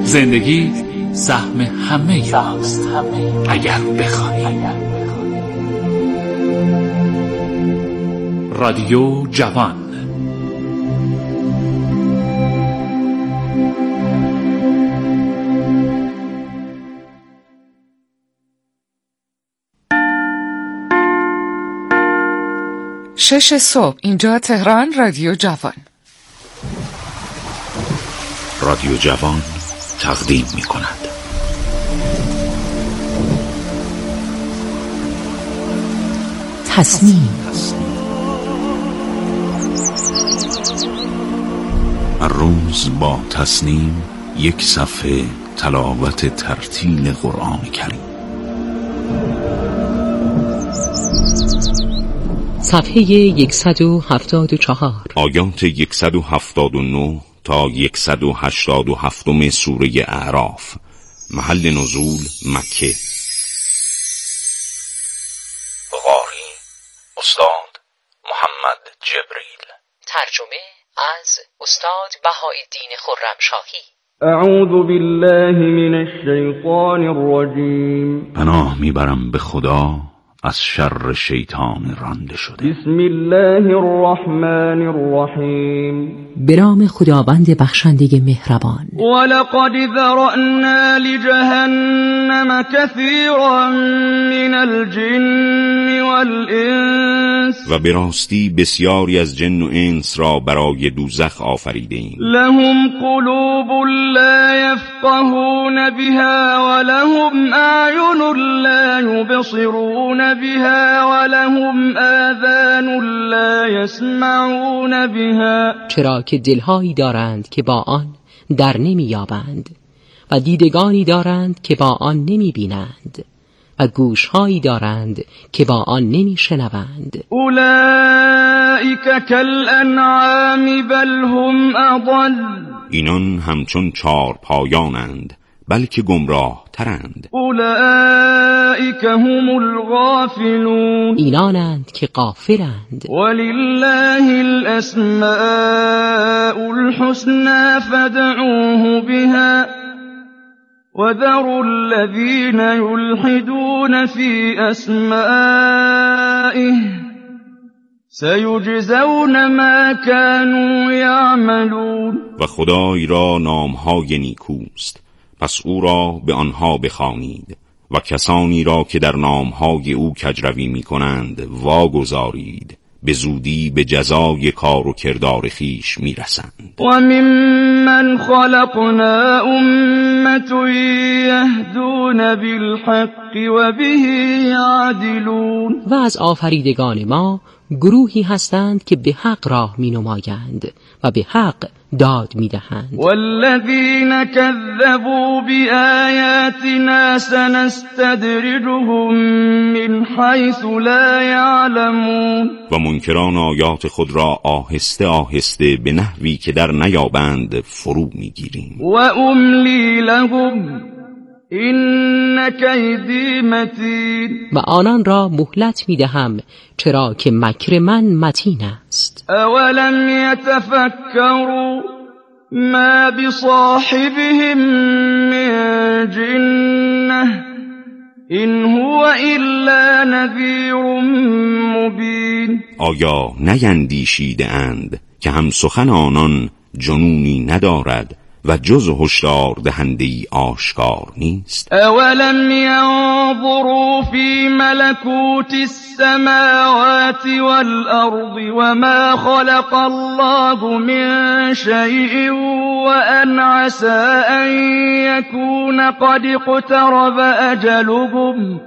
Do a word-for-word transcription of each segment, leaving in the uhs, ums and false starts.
زندگی سهم همه ماست اگر بخواهی. رادیو جوان. شش صبح اینجا تهران. رادیو جوان. رادیو جوان تقدیم می کند تصنیم. هر روز با تصنیم یک صفحه تلاوت ترتیل قرآن کریم. صفحه صد و هفتاد و چهار، آیات صد و هفتاد و نه تا صد و هشتاد و هفت سوره اعراف. محل نزول مکه. قاری استاد محمد جبریل. ترجمه از استاد بهاءالدین خرمشاهی. اعوذ بالله من الشیطان الرجیم. پناه میبرم به خدا از شر شیطان رانده شده. بسم الله الرحمن الرحیم. به نام خداوند بخشنده مهربان. ولقد ذرأنا لجهنم كثيرا من الجن والانس. و به راستی بسیاری از جن و انس را برای دوزخ آفریدیم. لهم قلوب لا يفقهون بها ولهم اعین لا يبصرون بها ولهم آذان لا يسمعون بها. چرا که دلهایی دارند که با آن در نمی‌یابند و دیدگانی دارند که با آن نمی‌بینند و گوشهایی دارند که با آن نمی‌شنوند. اولئک کالانعام بل هم اضل. اینان همچون چار پایانند بلکه گمراه ترند. اولئک هم الغافلون. اینانند که غافلند. ولله الاسماء الحسنى فادعوه بها وذروا الذين يلحدون في اسمائه سيجزون ما كانوا يعملون. و خدای را نامهای نیکوست، پس او را به آنها بخوانید و کسانی را که در نامهای او کجروی می کنند واگذارید، به زودی به جزای کار و کردار خیش می رسند. و ممن خلقنا امة یهدون بالحق و به یعدلون. و از آفریدگان ما گروهی هستند که به حق راه می نمایند و به حق داد می دهند. والذین کذبوا بآیاتنا سنستدرجهم من حیث لا یعلمون. و منکران آیات خود را آهسته آهسته به نحوی که در نیابند فرو می گیریم. و املی لهم این کیدی متین. و آنان را مهلت می دهم چرا که مکر من متین است. اولم یتفکروا ما بصاحبهم من جنة این هو الا نذیر مبین. آیا نیندیشیده اند که هم سخن آنان جنونی ندارد و جز هشدار دهنده‌ای آشکار نیست؟ اولم ينظروا في ملكوت السماوات والارض وما خلق الله من شيء وان عسى ان يكون قد اقترب اجلهم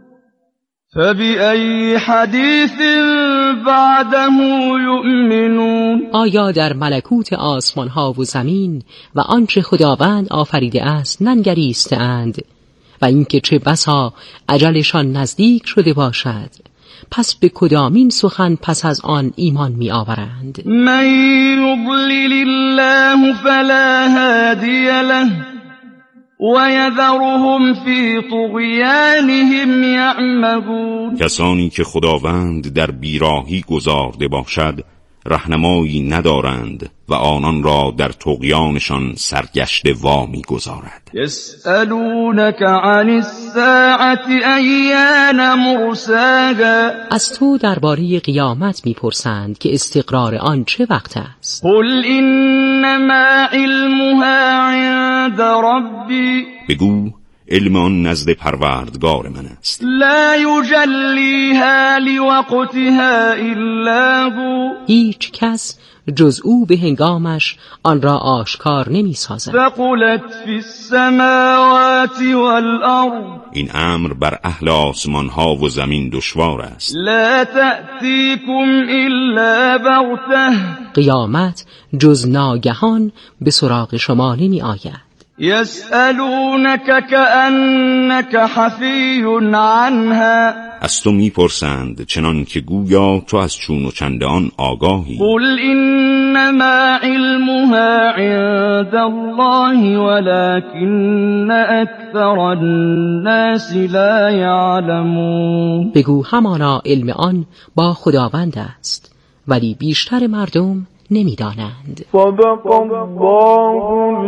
فبأي حدیث بعده یؤمنون. آیا در ملکوت آسمان ها و زمین و آنچه خداوند آفریده است ننگریستند و اینکه چه بسا اجلشان نزدیک شده باشد، پس به کدامین سخن پس از آن ایمان می آورند؟ من یضلل الله فلا هادی له و یذرهم فی طغیانهم یعمهون. کسانی که خداوند در بیراهی گذارده باشد رهنمایی ندارند و آنان را در طغیانشان سرگشته وا می‌گذارد. یسألونک عن الساعة ایان مرساها، از تو درباره قیامت میپرسند که استقرار آن چه وقت است. قل انما علمها عند ربی، بگو علم آن نزد پروردگار من است. لا یجلیها لوقتها الا هو، هیچ کس جز او به هنگامش آن را آشکار نمی سازد. ثقلت فی السماوات والارض، این امر بر اهل آسمان ها و زمین دشوار است. لا تأتیکم الا بغته، قیامت جز ناگهان به سراغ شما نمی آید. یسألونک کأنک حفی عنها، از تو میپرسند چنان که گویا تو از چون و چند آن آگاهی. قل انما علمها عند الله ولكن اکثر الناس لا یعلمون، بگو همانا علم آن با خداوند است ولی بیشتر مردم نمیدانند. صدق الله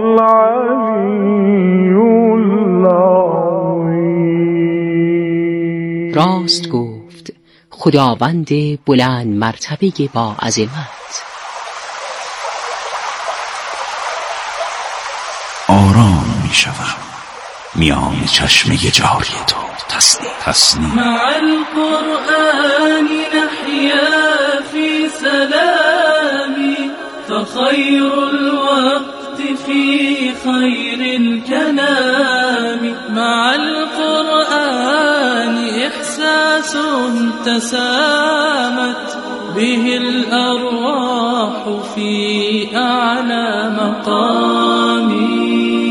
العلی العظیم. راست گفت خداوند بلند مرتبه با عظمت. آرام می شوم میان چشم جاری تو. تسنیم تسنیم مع القرآن نحیا فی سلامی، فخیر الوقت فی خیر الكلام. مع القرآن احساس تسامت به الارواح فی اعلی مقامی.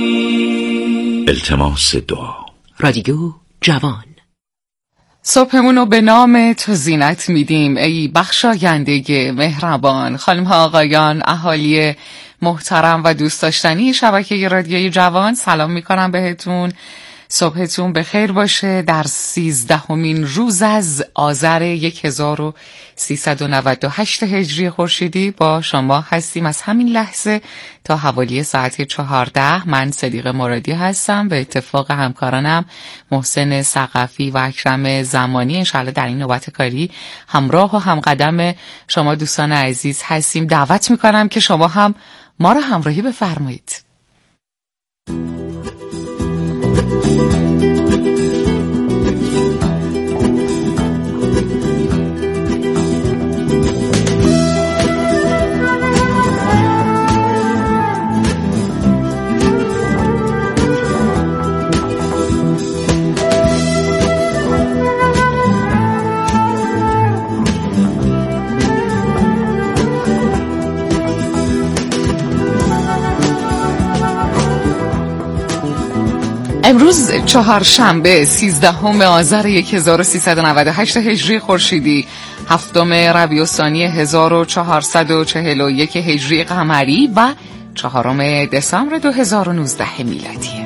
التماس دعا. رادیو جوان. صبحمونو به نام تو زینت میدیم ای بخشاینده مهربان. خانم ها آقایان، اهالی محترم و دوست داشتنی شبکه رادیوی جوان، سلام میکنم بهتون. صبحتون بخیر باشه. در سیزدهمین روز از آذر هزار و سیصد و نود و هشت هجری خورشیدی با شما هستیم. از همین لحظه تا حوالی ساعت چهارده من صدیق مرادی هستم به اتفاق همکارانم محسن ثقفی و اکرم زمانی. انشاءالله در این نوبت کاری همراه و همقدم شما دوستان عزیز هستیم. دعوت میکنم که شما هم ما را همراهی بفرمایید. امروز چهارشنبه سیزدهم آذر هزار و سیصد و نود و هشت هجری خورشیدی، هفتم ربیع الثانی هزار و چهارصد و چهل و یک هجری قمری و چهارم دسامبر دو هزار و نوزده میلادی.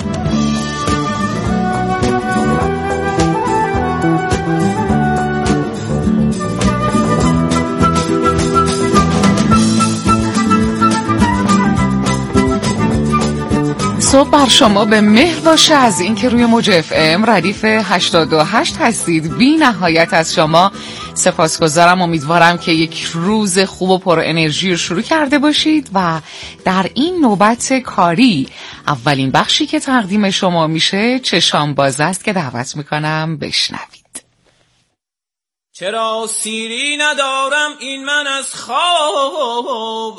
صبح بر شما به مهر باشه از اینکه روی موج اف ام ردیف هشتاد و هشت هستید. بی نهایت از شما سپاسگزارم. امیدوارم که یک روز خوب و پر انرژی رو شروع کرده باشید و در این نوبت کاری اولین بخشی که تقدیم شما میشه چشام باز است که دعوت میکنم بشنوید. چرا سیری ندارم این من از خواب،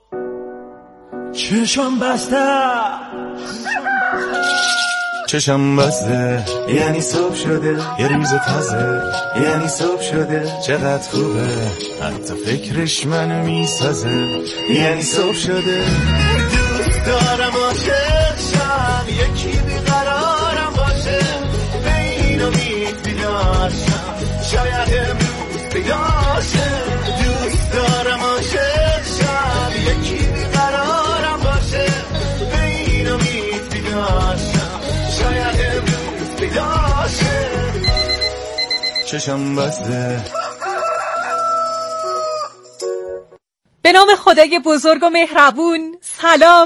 چشم بسته چشم بسته یعنی صبح شده، یه روز تازه یعنی صبح شده. چقدر خوبه حتی فکرش منو میسازه، یعنی صبح شده. دوست دارم عاشق شم، یکی بیقرارم باشه، به این امید بیدار شم، شاید امروز بیدار شم. دوست دارم عاشق شم، یکی بیقرارم باشه، به این امید بیدار شم، شاید امروز بیدار شم. چشم بسته به نام خدای بزرگ و مهربون. سلام.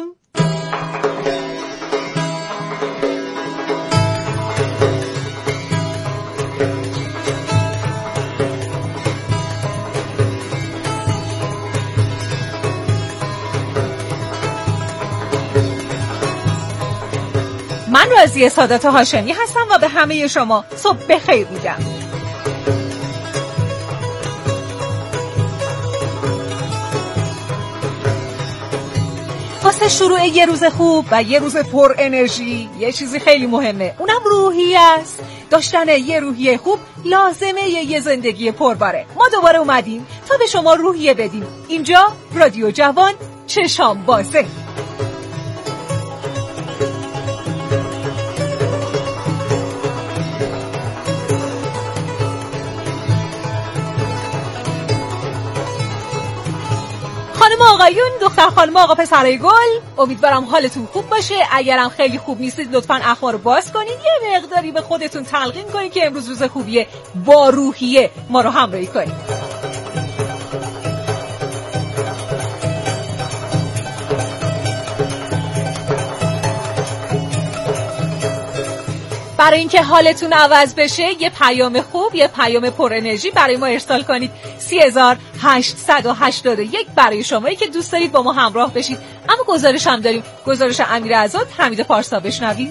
من راضیه سادات هاشمی هستم و به همه شما صبح بخیر میگم. واسه شروع یه روز خوب و یه روز پر انرژی یه چیزی خیلی مهمه، اونم روحیه است. داشتن یه روحیه خوب لازمه یه زندگی پرباره. ما دوباره اومدیم تا به شما روحیه بدیم. اینجا رادیو جوان چشام بازه. خانم آقایون، دختر خانم آقا پسرای گل، امیدوارم حالتون خوب باشه. اگرم خیلی خوب نیستید لطفاً اخبار رو باز کنین، یه مقداری به خودتون تلقین کنین که امروز روز خوبیه، با روحیه ما رو همراهی کنین. برای اینکه حالتون عوض بشه یه پیام خوب، یه پیام پر انرژی برای ما ارسال کنید. سه هزار هشتصد و هشتاد و یک برای شمایی که دوست دارید با ما همراه بشید. اما گزارش هم داریم، گزارش امیر عزاد، حمید پارسا. بشنوید.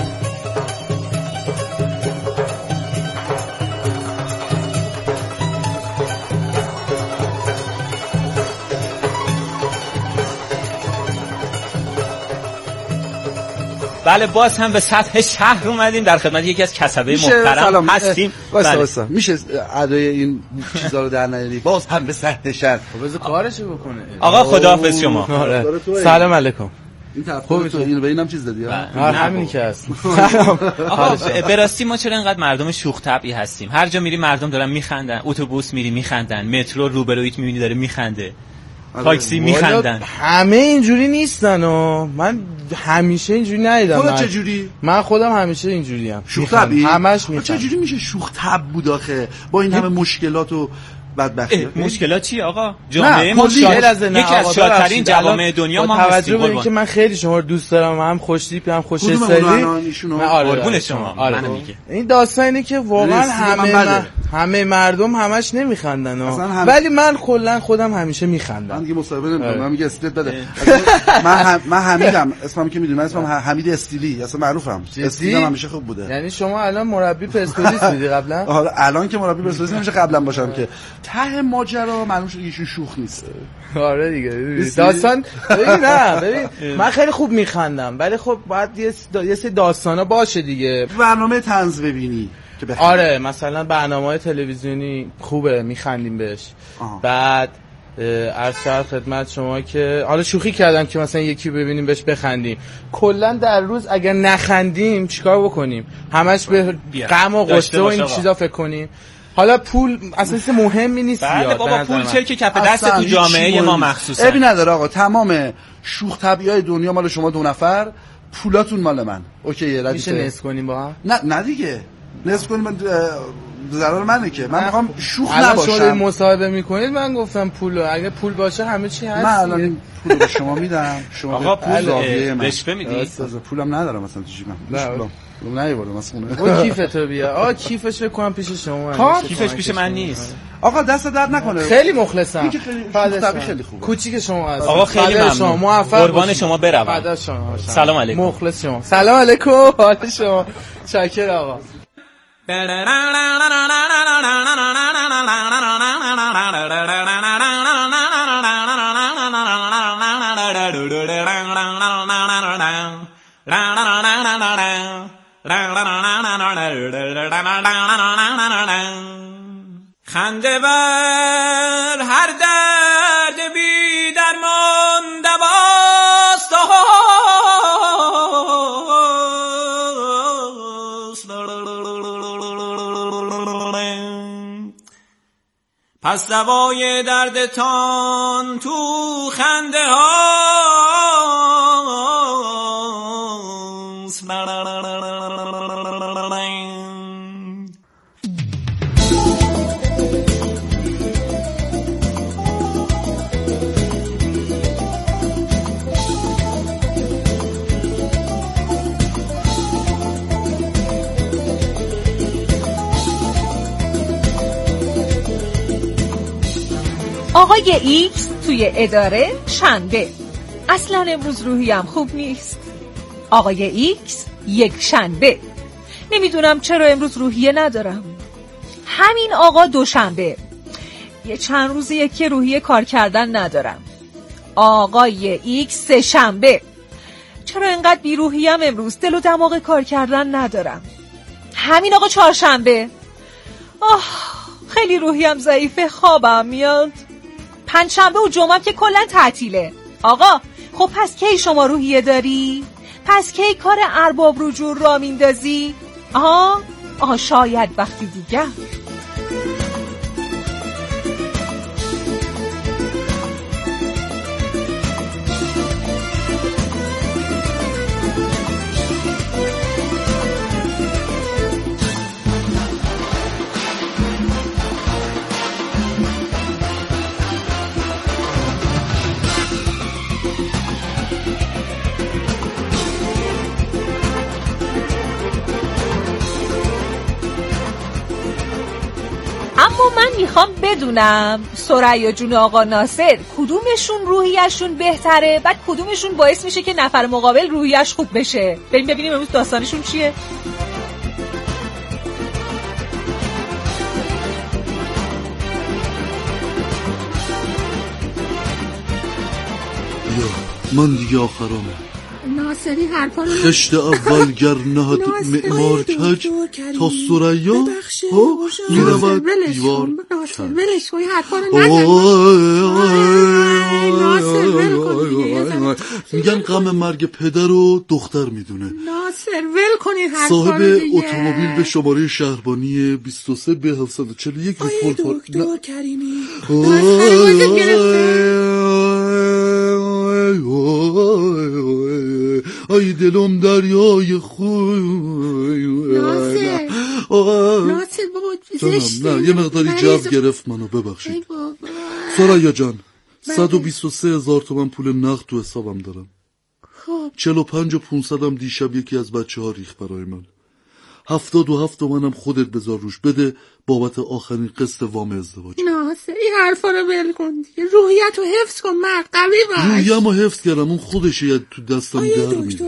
بله، باز هم به سطح شهر اومدیم، در خدمت یکی از کسبه محترم هستیم. واسه واسه میشه ادای این چیزا رو در نیاری؟ باز هم به سطح شهر. خب بذار کارشو بکنه. آقا خداحافظ شما. سلام علیکم. این طرف تو اینو به اینم چیز دادی؟ ها همین که هست. آقا به راستی ما چرا اینقدر مردم شوخ طبعی هستیم؟ هر جا میری مردم دارن میخندن، اتوبوس میری میخندن، مترو روبرویت میبینی داره میخنده، تاکسی میخندن. همه اینجوری نیستن و من همیشه اینجوری ندیدم. خودت چه جوری؟ من خودم همیشه اینجوری ام. شوخ طبعی همش میخندم. چه جوری میشه شوخ طبع بود آخه با این همه مشکلات و بدبختی؟ مشکلات چیه آقا؟ جامعه ما شاد از یکی از شادترین جوامع دنیا ما هستیم. توجه به اینکه من خیلی شما رو دوست دارم، هم خوشتیپی هم خوش استایلی. قربون شما. منو میگه این داستان اینه که واقعا همه همه مردم همش نمیخندن، ولی من کلا خودم همیشه میخندم. من دیگه مصاحبه نمیکنم، من میگه اسکلت بده. من من حمیدم، اسمم که میدونی، من اسمم حمید استیلی، اصلا معروفم. استیلم همیشه خوب بوده. یعنی شما الان مربی پرسپولیس بودی قبلا؟ حالا الان که مربی پرسپولیس نمیشه قبلا باشم که. ته ماجرا معلوم شد ایشون شوخ نیست. آره دیگه داستان. ببین نه ببین من خیلی خوب میخندم، ولی خب باید یه یه سری داستانا باشه دیگه. برنامه طنز ببینی که بخیر. آره مثلا برنامه‌های تلویزیونی خوبه میخندیم بهش. آه. بعد عرض شد خدمت شما که حالا شوخی کردم که مثلا یکی ببینیم بهش بخندیم. کلا در روز اگر نخندیم چیکار بکنیم؟ همش به غم و غصه و این چیزا فکر کنیم. حالا پول اصلا مهمی نیست. بله بابا پول چه که کف دست تو جامعه ما مخصوصا. ابی نداره آقا، تمام شوخ طبیعیای دنیا مال شما دو نفر، پولاتون مال من. اوکی ردیفه. میشه نصف کنیم با هم؟ نه نه دیگه. نصف کنیم من ضرر منه که من میخوام شوخ نباشم. الان شما مصاحبه میکنید من گفتم پول، اگه پول باشه همه چی هست. من الان این پول به شما میدم. شما آقا پول رشوه میدی؟ پولم ندارم مثلا تو جیبم. نه نه یه مثلا اون کیفتو بیا. آ کیفش فکر کنم پیش شما. کیفش پیش من نیست. آقا دست درد نکنه. خیلی مخلصم. خیلی خیلی خوبه. کوچیک شما هست. آقا خیلی ممنون. قربان شما بروم. سلام علیکم. مخلص شما. سلام علیکم. حال شما. شاکر آقا. خنده بر هر درد بی درمان دواست. پس دوای دردتان تو خنده هاست. آقای ایکس توی اداره شنبه. اصلا امروز روحیم خوب نیست. آقای ایکس یک شنبه. نمیدونم چرا امروز روحیه ندارم. همین آقا دوشنبه. یه چند روزیه که روحیه کار کردن ندارم. آقای ایکس سه شنبه. چرا انقدر بیروحیم امروز؟ دل و دماغ کار کردن ندارم. همین آقا چهارشنبه. آه خیلی روحیم ضعیفه، خوابم میاد. پنجشنبه و جمعه که کلا تعطیله. آقا خب پس کی شما روحیه داری؟ پس کی کار ارباب رجوع را میندازی؟ آها آها شاید وقتی دیگه. اما من میخوام بدونم ثریا جون آقا ناصر کدومشون روحیشون بهتره، بعد کدومشون باعث میشه که نفر مقابل روحیش خوب بشه. بریم ببینیم امروز داستانشون چیه. یا من دیگه آخرامه. ناصری حرفا رو خشت اولگر نهد معمار کج تا ثریا میرود دیوار ناصر ولش کن حرفا رو نزن. ناصر ول کن. میگن غم مرگ پدر و دختر میدونه. ناصر ول کنی حرفا رو. صاحب اتومبیل به شماره شهربانی بیست و سه به هفتصد و چهل و یک آیه دکتر کریمی ای دلم دریای خوی. ناصر ناصر بابا زشته. نه یه مقداری جو گرفت منو، ببخشید. ثریا جان صد و بیست و سه هزار تومن پول نقد تو حسابم دارم. خب چهل و پنج و پونصدم دیشب یکی از بچه ها ریخ برای من. هفتاد و هفت تومنم خودت بذار روش بده بابت آخرین قسط وام ازدواج. ناصر این حرفا رو ول کن دیگه. روحیتو حفظ کن مرد، قوی باش. روحیه‌مو حفظ کردم، اون خودشه یه تو دستم در میاد.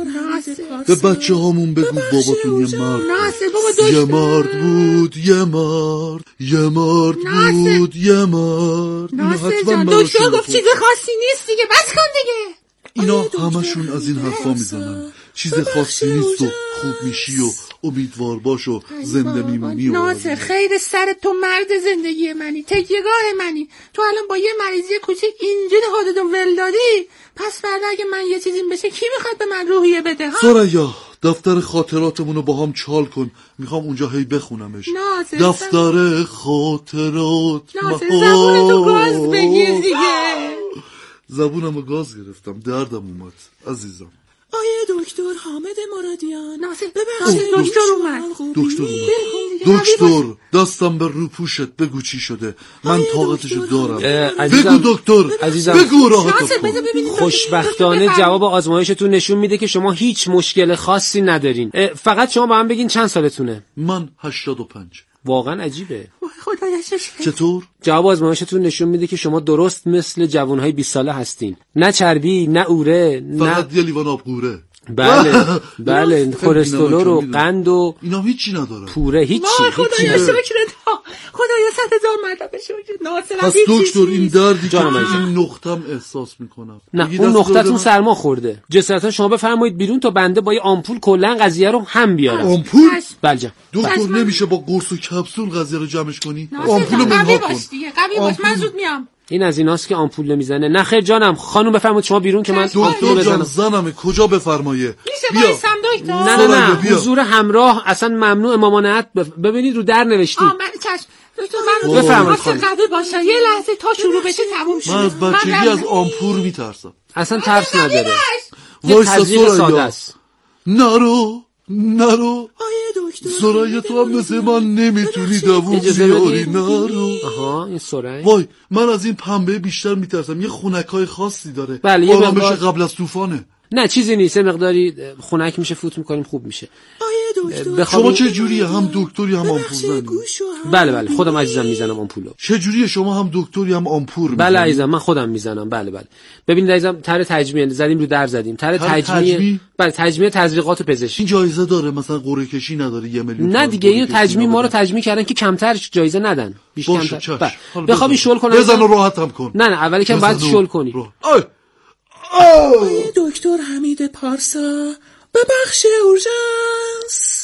به بچه هامون بگو باباتون یه مرد ناصر بابا یه مرد بود، یه مرد یه مرد بود، یه مرد. ناصر جان دکتر گفت چیز خاصی نیست دیگه، بس کن دیگه. اینا همشون از این حرفا میزنن چیز خاصی نیست و خوب میشی و امیدوار باش و زنده میمونی. ناصر خیر سر تو مرد زندگی منی، تکیه‌گاه منی. تو الان با یه مریضی کوچیک اینجوری خودتو ول دادی، پس فردا اگه من یه چیزی بشه کی میخواد به من روحیه بده ها؟ ثریا دفتر خاطراتمونو با هم چال کن، میخوام اونجا هی بخونمش. ناصر دفتر خاطرات. ناصر زبونتو گاز بگیر دیگه. زبونمو گاز گرفتم، دردم اومد عزیزم. آیه دکتر حامد مرادیان. ناصر ببخشید دکتر اومد. دکتر اومد. دکتر دستم به رو پوشت بگو چی شده، من طاقتشو دارم. بگو دکتر عزیزم. بگو راحت خوشبختانه جواب آزمایشتون نشون میده که شما هیچ مشکل خاصی ندارین. فقط شما با هم بگین چند سالتونه. من هشتاد و پنج. واقعا عجیبه. خدایش چطور؟ جواب آزمایشتون نشون میده که شما درست مثل جوانهای بیست ساله هستین. نه چربی، نه اوره، نه فقط یه لیوان آب قوره. بله بله کلسترول و قند و اینا هیچی نداره. پوره هیچی. خدایا شکرت. خدایا صد هزار مرتبه شکر. ناصر پس دکتر این دردی که این نقطم احساس میکنم. نه اون نقطتون سرما خورده. جسارتا شما بفرمایید بیرون تا بنده با یه آمپول کلا قضیه رو هم بیارم. آمپول؟ بله دکتر نمیشه با قرص و کپسول قضیه رو جمعش کنی؟ آمپولو منها کن. قوی باش من زود میام. این از ایناست که آمپول نمیزنه. نه خیر جانم، خانم بفرمایید شما بیرون که من آمپول بزنم. زنمه کجا بفرمایه؟ میشه وایسم دکتر؟ نه نه نه حضور همراه اصلا ممنوع، ممانعت. ببینید رو در نوشتی. آ من چشم دکتر من بفرمایید خانم. قوی باشه یه لحظه تا شروع بشه تموم شه. من از بچگی از آمپول میترسم. اصلا ترس نداره. وایسا ثریا. نرو نرو آیه دکتر ثریا تو هم مثل من نمیتونی دووم بیاری. نرو. آها این ثریا. وای من از این پنبه بیشتر میترسم، یه خونکای خاصی داره. بله یه مقدار قبل از طوفانه. نه چیزی نیست، مقداری خونک میشه فوت میکنیم خوب میشه. آیه دکتر. شما چه جوریه؟ هم دکتری هم آمپول زنی؟ بله بله خودم عزیزم میزنم آمپولو. چه جوریه شما هم دکتری هم آمپول؟ بله عزیزم من خودم میزنم. بله بله ببینید عزیزم طرح تجمیع زدیم رو در زدیم. طرح تجمیع بله تجمیع تزریقات پزشکی. این جایزه داره مثلا قرعه کشی نداره یه میلیون؟ نه دیگه اینو تجمیع ما رو تجمیع کردن که کمتر جایزه ندن. بیشتر کمتر. بخوام شل کنم. بزن و راحتم کن. نه نه اولی که باید شل کنی. آی آی دکتر حمید پارسا به بخش اورژانس.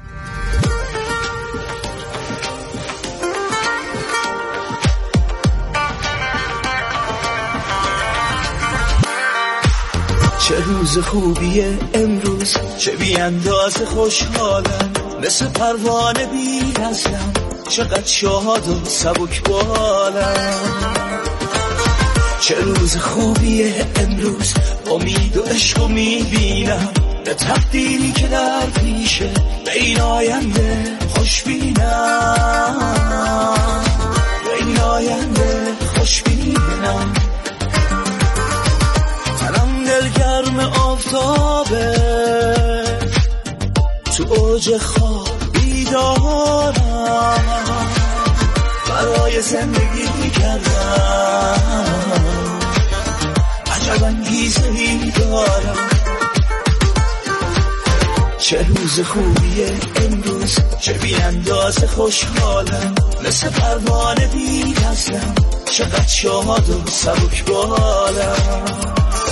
چه روز خوبیه امروز، چه بی اندازه خوشحالم، مثل پروانه بی نزلم، چقدر شاد و سبک بالم. چه روز خوبیه امروز، امید و عشق و میبینم، به تقدیری که در پیشه، به این آینده خوش بینم، به این آینده خوش بینم. تنم دلگرم آفتابه، تو اوج خواب بیدارم، برای زندگی کردم عجب انگیزه‌ای دارم. چه روز خوبیه امروز، چه بی اندازه خوشحالم، مثل پروانه بی نزلم، چقدر شاد و سبک بالم.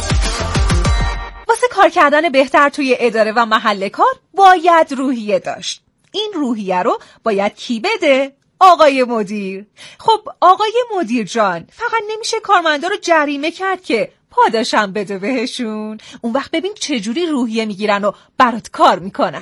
واسه کار کردن بهتر توی اداره و محل کار باید روحیه داشت. این روحیه رو باید کی بده؟ آقای مدیر. خب آقای مدیر جان، فقط نمیشه کارمندا رو جریمه کرد که پاداشم بده بهشون. اون وقت ببین چجوری روحیه میگیرن و برات کار میکنن.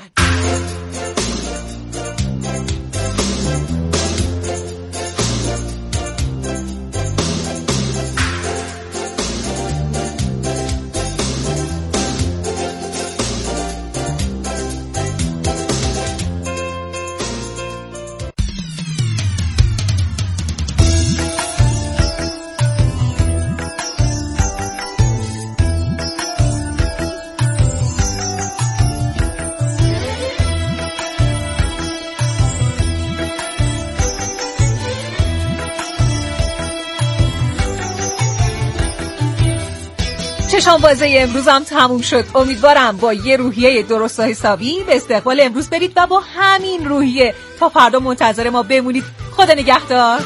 چشام بازه امروز هم تموم شد. امیدوارم با یه روحیه درست و حسابی به استقبال امروز برید و با همین روحیه تا فردا منتظر ما بمونید. خدا نگهدار.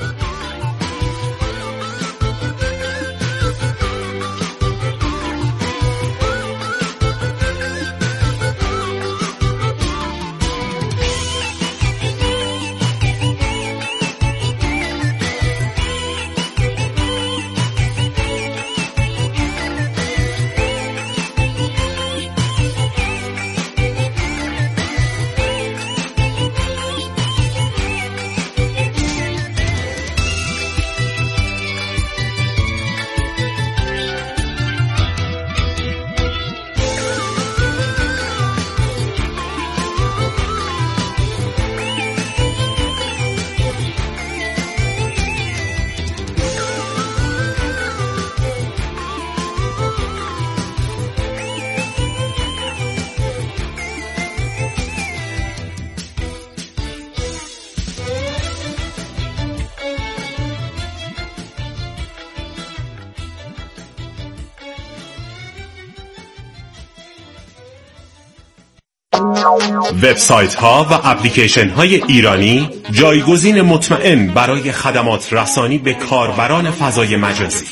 وبسایت ها و اپلیکیشن های ایرانی جایگزین مطمئن برای خدمات رسانی به کاربران فضای مجازی.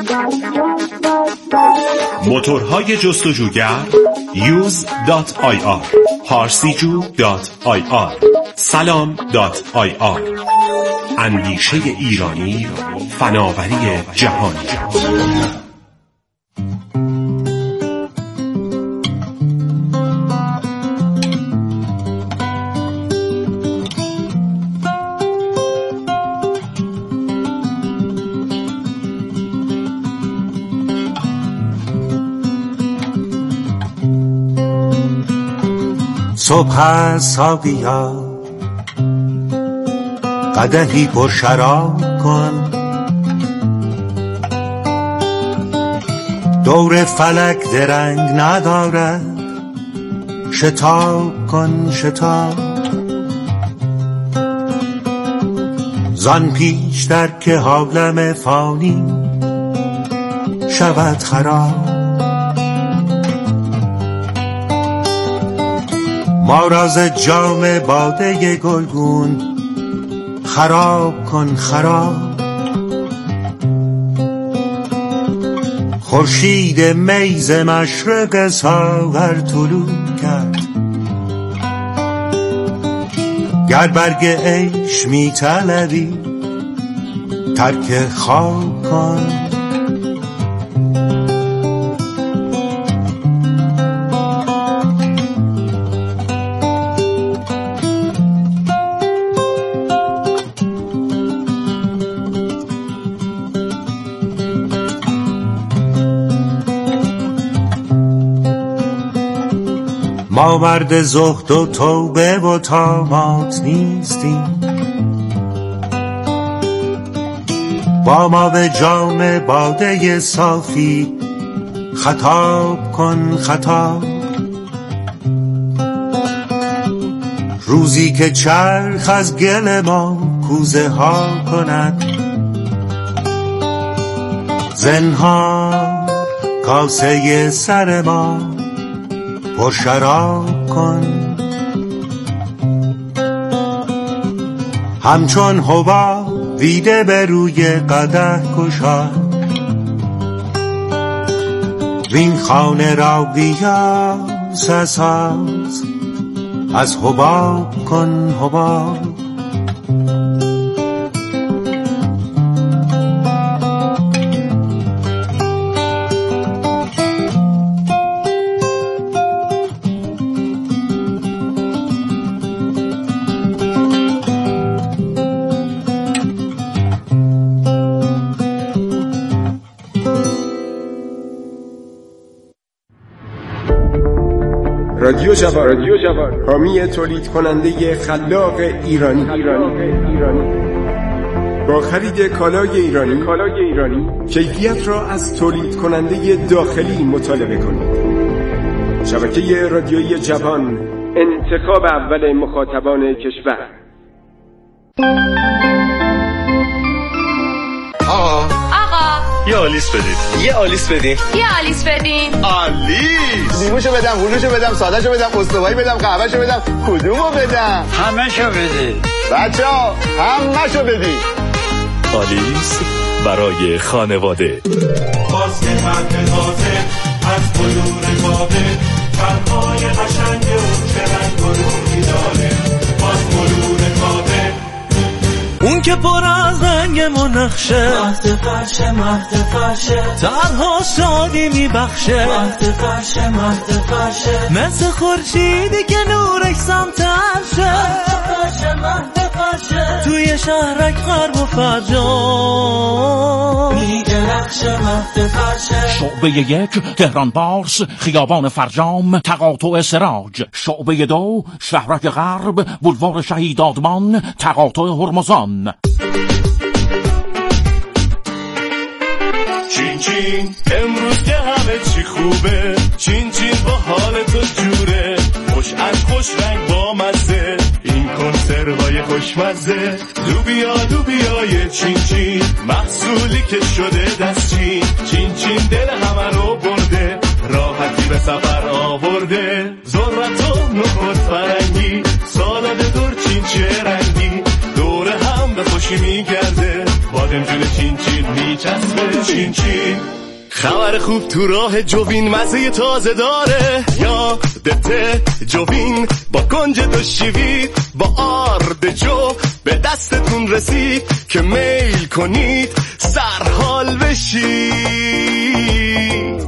موتورهای جستجوگر یوز دات آی آر، پارسیجو دات آی آر، سلام دات آی آر. اندیشه ایرانی، فناوری جهانی. صبح ساقیا قدحی پر شراب کن، دور فلک درنگ ندارد شتاب کن شتاب، زان پیشتر که عالم فانی شود خراب. ما راز جام باده گلگون خراب کن خراب. خورشید میز مشرق ساغر طلوع کرد، گر برگ عیش می طلبی ترک خواب کن. ما مرد زهد و توبه و طامات نیستیم، با ما به جام باده صافی خطاب کن خطاب. روزی که چرخ از گل ما کوزه ها کند، زنهار کاسه سر ما پر شراب کن. همچون حباب دیده به روی قدح گشاد، وین خانه را بیاس اساس از حباب کن حباب. رادیو جوان، رادیو جوان، حامی تولید کننده خلاق ایرانی. ایرانی با خرید کالای ایرانی، کالای ایرانی کیفیت را از تولید کننده داخلی مطالبه کنید. شبکه رادیویی جوان، انتخاب اول مخاطبان کشور. آقا آقا یه آلیس بدید، یه آلیس بدین، یه آلیس بدین. آلیس لیموشو بدم، هلوشو بدم، سادهشو بدم، استوایی بدم، قهوهشو بدم، کدومو بدم؟ همه‌شو بدید بچه‌ها، همه‌شو بدید. آلیس برای خانواده. باز که مرد تازه از بلور باده، فرقای قشنگ اون چه رنگ و روحی داره. باز بلور باده، اون که پر از رنگ منخشه، مهد فرشه مهد فرشه، ترها شادی میبخشه، مهد فرشه مهد فرشه، مثل خورشیدی که نورش سمتر شه، مهد فرشه مهد فرشه، توی شهرک غرب و فرجام میدرخشه مهد فرشه. شعبه یک تهران پارس، خیابان فرجام، تقاطع سراج. شعبه دو شهرک غرب، بولوار شهید آدمان، تقاطع هرمزان. چین چین امروز که همه چی خوبه، چین چین با حال تو جوره، خوش از خوش رنگ با مزه، این کنسروهای خوشمزه. لوبیا لوبیای چین چین، محصولی که شده دستچین، چین چین دل همه رو برده، راحتی به سفر آورده. ذرت و نخود فرنگی، سالاد دور چین چه رنگی، دور هم به خوشی میگرده، بادمجون چین چین میچسبه. چین چین خبر خوب تو راه جوین، مزه تازه داره، یادته جوین با کنج دو شیوید، با آرد جو به دستتون رسید که میل کنید سرحال بشید.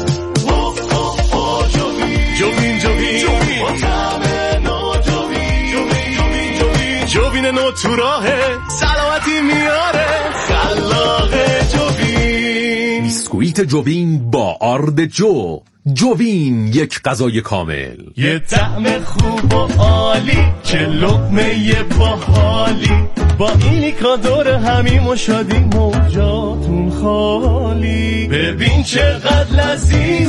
جوین جوین جوین با طعم نو، جوین جوین جوین جوین نو تو راهه، سلامتی میاره، خلاقه جوین. بیسکویت جوین با آرد جو. جوین یک غذای کامل، یه طعم خوب و عالی که لقمه باحالی، با اینی که دور همیم و شادی موجاتون خالی. ببین چقدر لذیذ